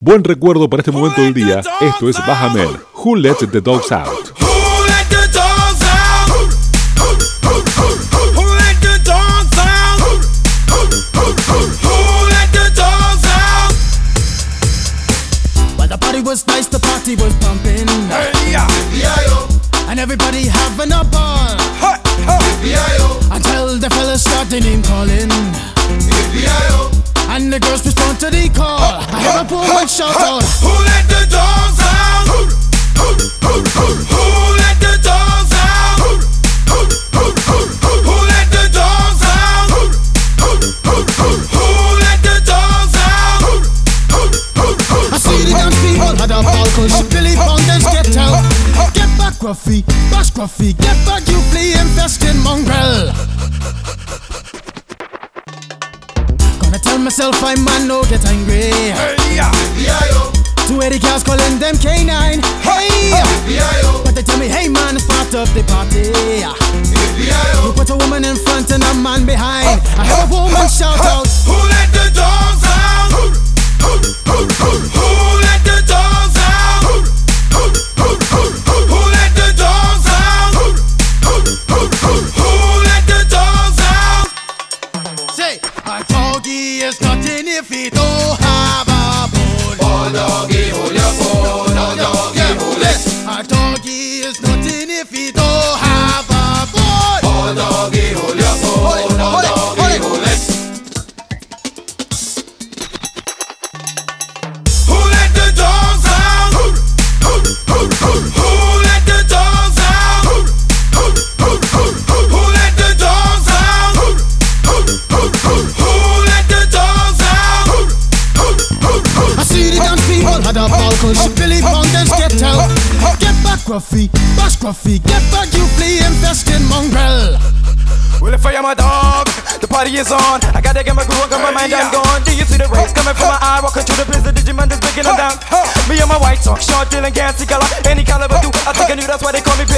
Buen recuerdo para este momento del día. Esto es Bahamel. Who Let the Dogs Out? The party was nice, the party was pumping. Hey, yeah. And everybody having a ball. Hey, hey. Until the fellas start the name calling. And the girls respond to the call. I hear a poor one shout out, who let the dogs out? Who let the dogs out? Who let the dogs out? Who let the dogs out? I see the dance people had a ball push. Billy Fountains get out. Get back Gruffy, bash Gruffy. Get back you flea infested mongrel. Gonna tell myself I man no get angry. Hey, yeah. Two Eddie cars calling them K9. Hey, but they tell me hey man it's part of the party. You put a woman in front and a man behind. I heard a woman shout out, who let the dogs out? Who let the dogs out? Who let the dogs out? Who let the dogs out? Say, a doggy is nothing if he don't have a bone. Oh doggy, hold your bone. Oh doggy, hold it. A doggy is nothing if he don't have a bone. Oh doggy, hold your bone. Oh doggy, hold it. Who let the dogs out? Who let the dogs out? Who let the dogs out? Who let the dogs out? I see the dance people had a ball push. Billy Fountains get out. Get back Gruffy, bash Gruffy. Get back you flea infested mongrel. Well, if I am a dog, the party is on. I gotta get my groove on, cause my mind I'm gone. Do you see the rays coming from my eye? Walking through the blizzard, Digimon is breaking them down. Me and my white talk, short, dealing, gassy color. Any caliber do, I think I knew that's why they call me